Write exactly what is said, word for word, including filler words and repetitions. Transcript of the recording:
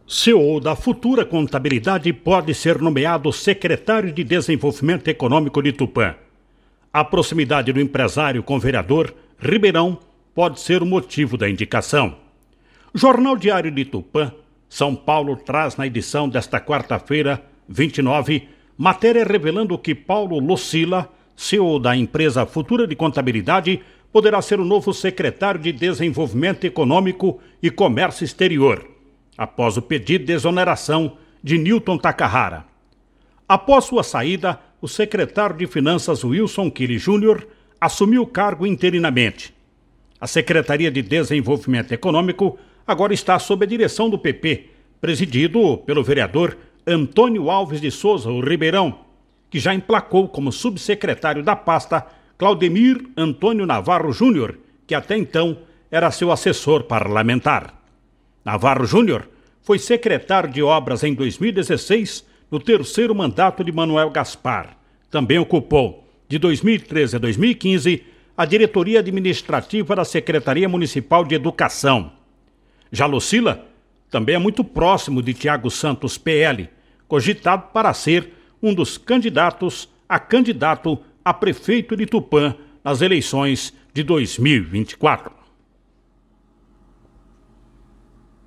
C E O da Futura Contabilidade pode ser nomeado secretário de Desenvolvimento Econômico de Tupã. A proximidade do empresário com o vereador Ribeirão pode ser o motivo da indicação. O Jornal Diário de Tupã, São Paulo, traz na edição desta quarta-feira, vinte e nove, matéria revelando que Paulo Lucila, C E O da empresa Futura de Contabilidade, poderá ser o novo secretário de Desenvolvimento Econômico e Comércio Exterior, após o pedido de exoneração de Newton Takahara. Após sua saída, o secretário de Finanças Wilson Kili Júnior assumiu o cargo interinamente. A Secretaria de Desenvolvimento Econômico agora está sob a direção do P P, presidido pelo vereador Antônio Alves de Souza, o Ribeirão, que já emplacou como subsecretário da pasta Claudemir Antônio Navarro Júnior, que até então era seu assessor parlamentar. Navarro Júnior foi secretário de Obras em dois mil e dezesseis, no terceiro mandato de Manuel Gaspar. Também ocupou, de dois mil e treze a dois mil e quinze, a diretoria administrativa da Secretaria Municipal de Educação. Já Lucila também é muito próximo de Tiago Santos, P L, cogitado para ser um dos candidatos a candidato a prefeito de Tupã nas eleições de dois mil e vinte e quatro.